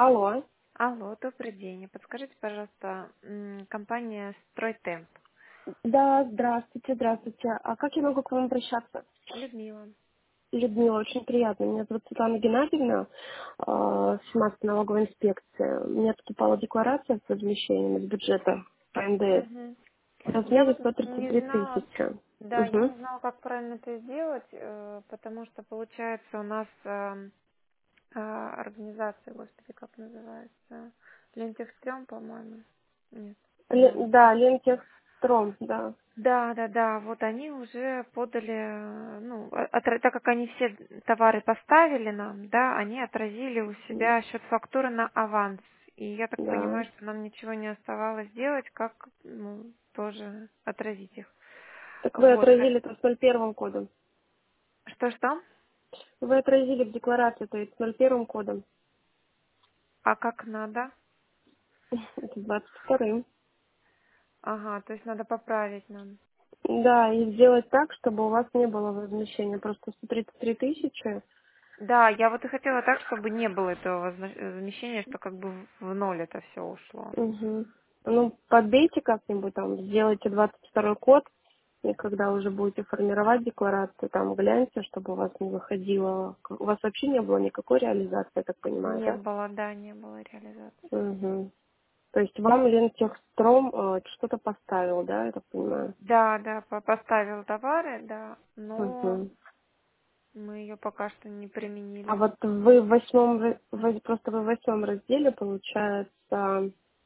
Алло. Алло, добрый день. Подскажите, пожалуйста, компания «Стройтемп». Да, здравствуйте, здравствуйте. А как я могу к вам обращаться? Людмила. Людмила, очень приятно. Меня зовут Светлана Геннадьевна, с налоговой инспекции. Мне поступала декларация с возмещением из бюджета по НДС Мгм. в Я размере вот не 133 знала, тысячи. да, я Угу. не знала, как правильно это сделать, потому что, получается, у нас организация, господи, как называется, Лентехстрем, по-моему. Нет, по-моему. Да, Лентехстром, да. Да, да, да, вот они уже подали, ну, так как они все товары поставили нам, да, они отразили у М, себя счет фактуры на аванс. И я так Да. понимаю, что нам ничего не оставалось делать, как, ну, тоже отразить их. Так вы Вот. отразили это с 01 кодом. Что-что? Вы отразили в декларации, то есть с 01 кодом. А как надо? Это 22-м. Ага, то есть надо поправить нам. Да, и сделать так, чтобы у вас не было возмещения. Просто 133 тысячи. Да, я вот и хотела так, чтобы не было этого возмещения, что как бы в ноль это все ушло. Угу. Ну, подбейте как-нибудь там, сделайте 22 код, и когда уже будете формировать декларацию, там гляньте, чтобы у вас не выходило. У вас вообще не было никакой реализации, я так понимаю, Не да? было, да, не было реализации. Угу. То есть вам Лентехстром что-то поставил, да, я так понимаю? Да, да, поставил товары, да, но Угу. мы ее пока что не А применили. вот вы в восьмом, просто вы в восьмом разделе, получается,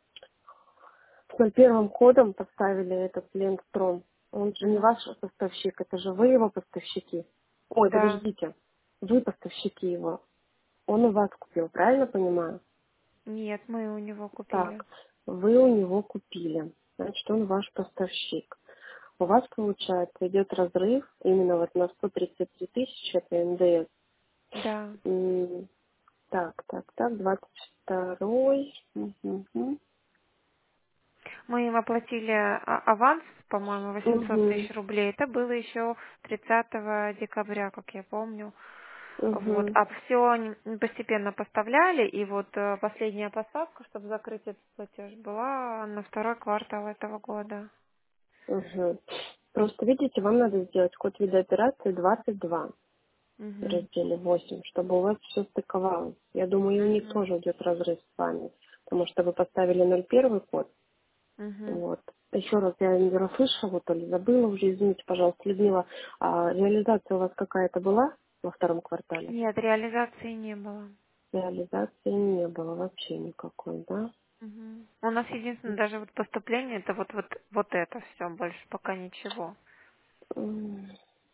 с первым кодом поставили этот Ленстром. Он же не Мгм. ваш поставщик, это же вы его поставщики. Ой, Да, подождите, вы поставщики его. Он у вас купил, правильно понимаю? нет, мы у него купили. Так, вы у него купили, значит, он ваш поставщик. У вас, получается, идет разрыв именно вот на 133 тысячи, это НДС. Да, М, так, 22-й. Мгм. мы им оплатили аванс, по-моему, 800 Мгм. тысяч рублей. Это было еще 30 декабря, как я помню. Вот. Мгм. А все они постепенно поставляли, и вот последняя поставка, чтобы закрыть этот платеж, была на второй квартал этого года. Мгм. Просто, видите, вам надо сделать код вида операции 22 в Угу. разделе 8, чтобы у вас все стыковалось. Я думаю, и у них Угу. тоже идет разрыв с вами, потому что вы поставили 01 код. Угу. Вот. Еще раз, я не расслышала, то ли забыла уже, извините, пожалуйста, Людмила, а реализация у вас какая-то была во втором квартале? Нет, реализации не было. Реализации не было вообще никакой, да? Мгм. У нас единственное даже вот поступление это вот это все, больше пока ничего. М,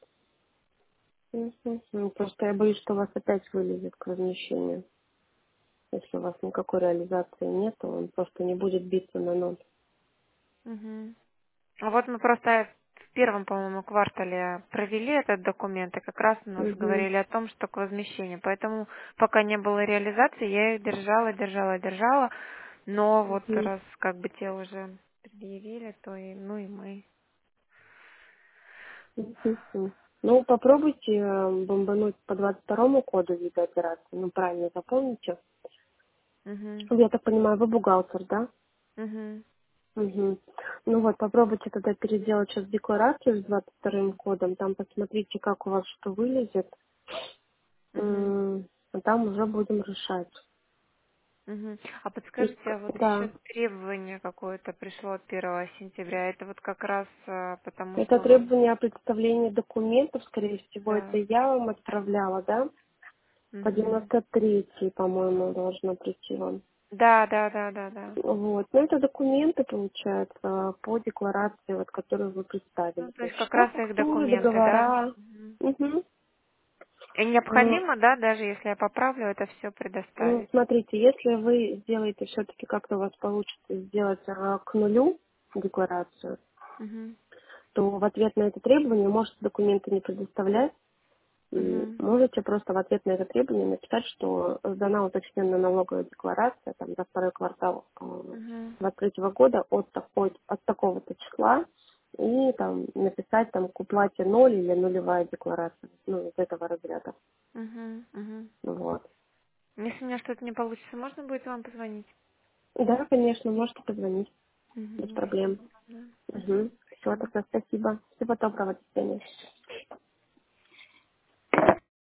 Просто я боюсь, что у вас опять вылезет к возмещению. Если у вас никакой реализации нет, то он просто не будет биться на ноль. Мгм. А вот мы просто в первом, по-моему, квартале провели этот документ, и как раз у нас Угу. говорили о том, что к возмещению. Поэтому пока не было реализации, я их держала, держала, держала. Но вот Угу. раз как бы те уже предъявили, то и ну и мы. Угу. Ну, попробуйте бомбануть по 22 коду вида операции. Ну, правильно запомните. Угу. Я так понимаю, вы бухгалтер, да? Угу. Угу. Ну вот, попробуйте тогда переделать сейчас декларацию с 22 кодом. Там посмотрите, как у вас что вылезет. Угу. А там уже будем решать. Мгм. А И, подскажите, а вот еще да, требование какое-то пришло от 1 сентября. Это вот как раз потому, это что у нас... требование о представлении документов, скорее всего, это Да. я вам отправляла, да? По Мгм. 93, по-моему, должно прийти вам. Да, да, да, да, да. Вот. Ну, это документы, получается, по декларации, вот, которую вы Ну, представили. то То есть есть как счета, раз их фактуры, документы, да? договора. Мгм. Угу. И необходимо, да, даже если я поправлю, это все Ну, предоставить. смотрите, если вы сделаете все-таки, как-то у вас получится сделать к нулю декларацию, Угу. то в ответ на это требование можете документы не предоставлять. И Угу. можете просто в ответ на это требование написать, что сдана уточненная налоговая декларация там, за второй квартал Угу. 23 года от такого-то числа, и там написать там к уплате ноль или нулевая декларация, ну, из этого разряда. Угу. Угу. Вот. Если у меня что-то не получится, можно будет вам позвонить? Да, конечно, можете позвонить, без Угу. проблем. Да. Мгм. Угу. Все, Спасибо. тогда спасибо. Всего доброго, до свидания.